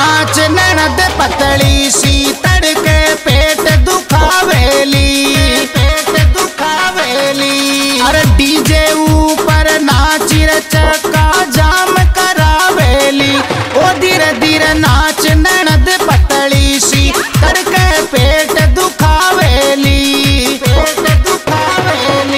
नाच ननद पतली सी तड़के पेट दुखावेली, पेट दुखावेली। अरे डीजे ऊपर नाची रे चक्का जाम करावेली। ओ धीरे धीरे नाच ननद पतली सी तड़के पेट दुखावेली, पेट दुखावेली।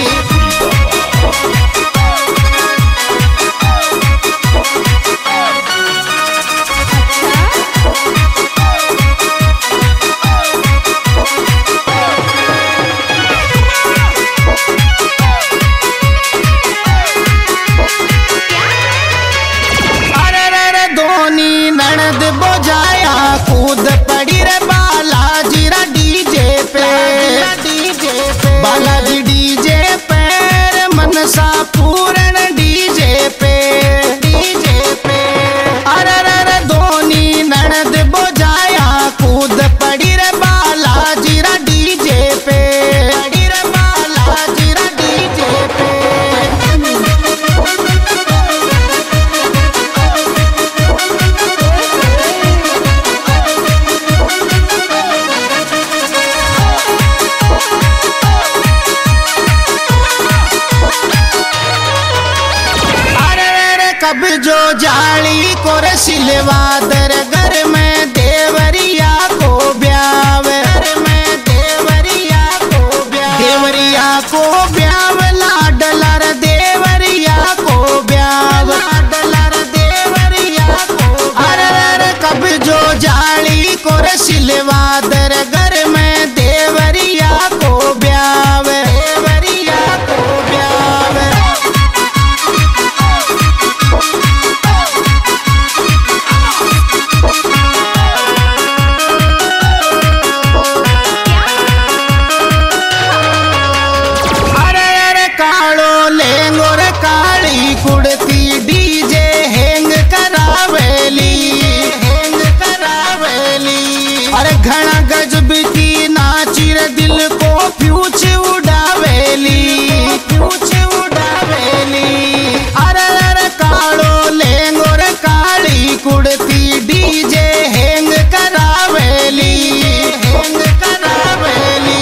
ननद बोझाया कूद पड़ी रे बालाजी रा डीजे पे, डीजे पे बालाजी डीजे पे रे मनसा पूर्ण डीजे पे, डीजे पे। अरे रे धोनी ननद बोझाया कूद पड़ी रे बालाजी रा डीजे पे, पड़ी रे बालाजी रा डीजे पे। कब जो जाली को सिलवादर घर में देवरिया को ब्याव, घर में देवरिया को ब्याव, देवरिया को ब्याव लाडलर देवरिया को ब्याव, लाडलर देवरिया को। अरे कब जो जाली को सिलवादर घर में देवरिया को ब्याव, देवरिया को ब्याव। कुड़ती डीजे हैंग करावेली, हैंग करावेली। अरे घना गजब की नाची रे दिल को फ्यूच उड़ावेली, फ्यूच उड़ावेली। अरे कालो लेंगो रे काली कुड़ती डीजे हैंग करावेली, हैंग करावेली।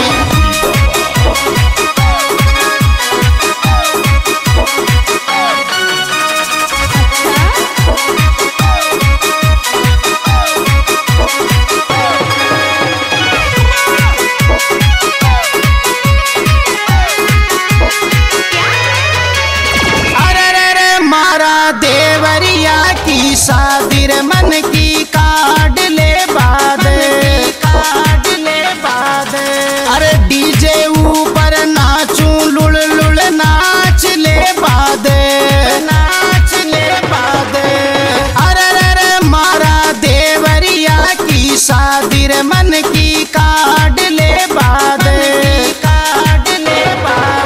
देवरिया की शादी रे मन की काट ले बाद, काट ले बाद। अरे डीजे ऊपर नाचूं लुड़ लुड़ नाच ले बाद, नाच ले बाद। अरे मारा देवरिया की शादी रे मन की काट ले बाद, काट ले बाद।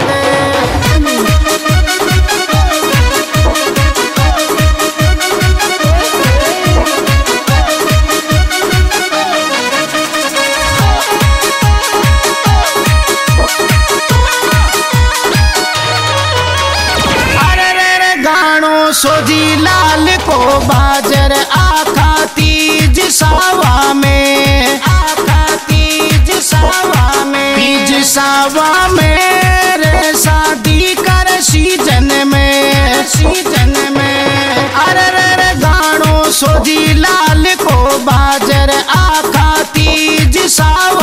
सोजी लाल को बाजर आखा तीज सावा में, आखा तीज सावा में, तीज सावा में रे शादी कर सीजन में, सीजन में। अरे गानो सोजी लाल को बाजर आखा तीज सावा